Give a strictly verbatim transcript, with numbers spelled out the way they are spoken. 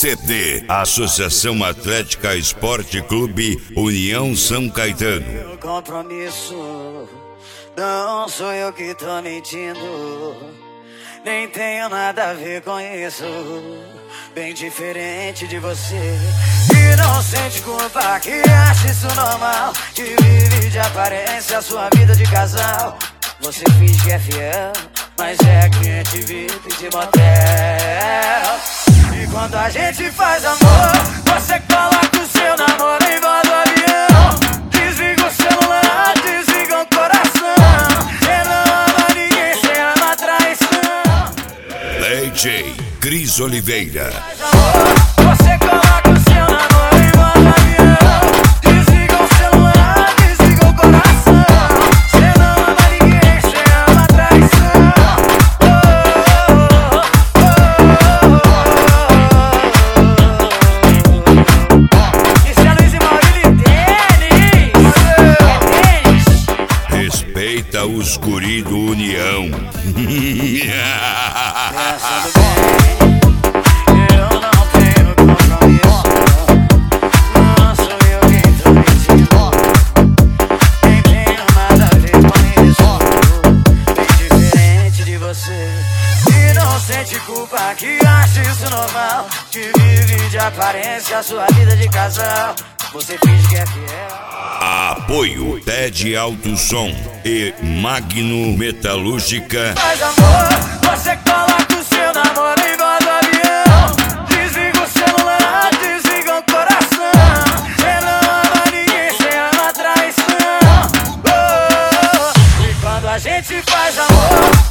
C T, Associação Atlética Esporte Clube União São Caetano. Meu compromisso, não sou eu que tô mentindo, nem tenho nada a ver com isso. Bem diferente de você, que não sente culpa, que acha isso normal, que vive de aparência a sua vida de casal. Você finge que é fiel, mas é cliente V I P de motel. E quando a gente faz amor, você coloca o seu namoro em modo avião. Desliga o celular, desliga o coração. Você não ama ninguém, você ama traição. D J Cris Oliveira. Faz amor, você coloca o seu namoro em modo avião. Desliga o celular, desliga o coração. Você não ama ninguém, você ama traição. Respeita os guri do União. Pensando bem, eu não tenho compromisso, não sou eu quem tô mentindo, nem tenho nada a ver com isso. Bem diferente de você, que não sente culpa, que acha isso normal, que vive de aparência a sua vida de casal. Você finge que é fiel. Apoio Ted Alto Som e Magno Metalúrgica. Faz amor, você coloca o seu namoro em modo avião. Desliga o celular, desliga o coração. Você não ama ninguém, você ama traição. Oh, oh, oh. E quando a gente faz amor,